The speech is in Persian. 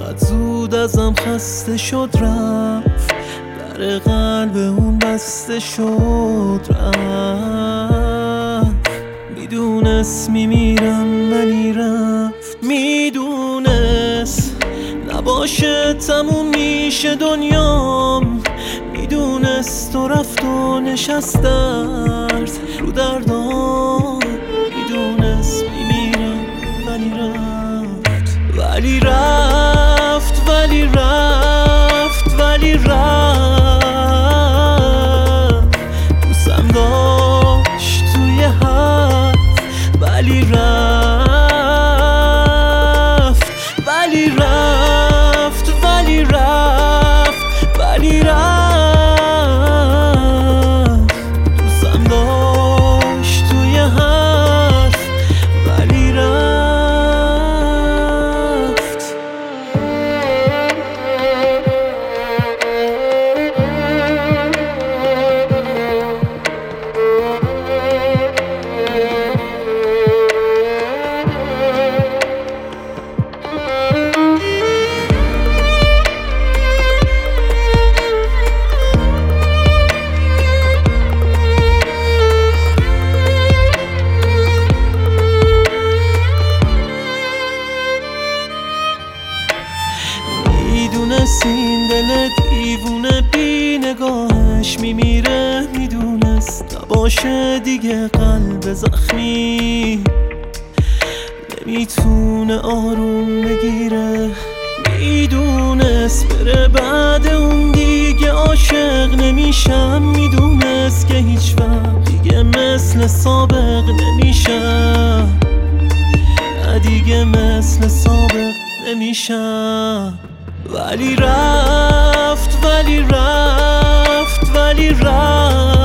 چقدر زود ازم خسته شد رفت، در قلب اون بسته شد رفت. میدونست میمیرم ولی رفت، میدونست نباشه تموم میشه دنیام، میدونست و رفت و نشست درد رو دردام. میدونست میمیرم ولی رفت، ولی رفت، ولی رفت، ولی رفت. دوستم داشت توی حرف، ولی رفت، ولی رفت، ولی رفت، ولی رفت. دوستم داشت توی حرف، ولی رفت. میدونست این دل دیوونه بی نگاهش میمیره، میدونست نباشه دیگه قلب زخمی نمیتونه آروم بگیره، میدونست بره بعد اون دیگه عاشق نمیشم، میدونست که هیچ وقت دیگه مثل سابق نمیشم، دیگه مثل سابق نمیشم. ولی رفت، ولی رفت، ولی رفت.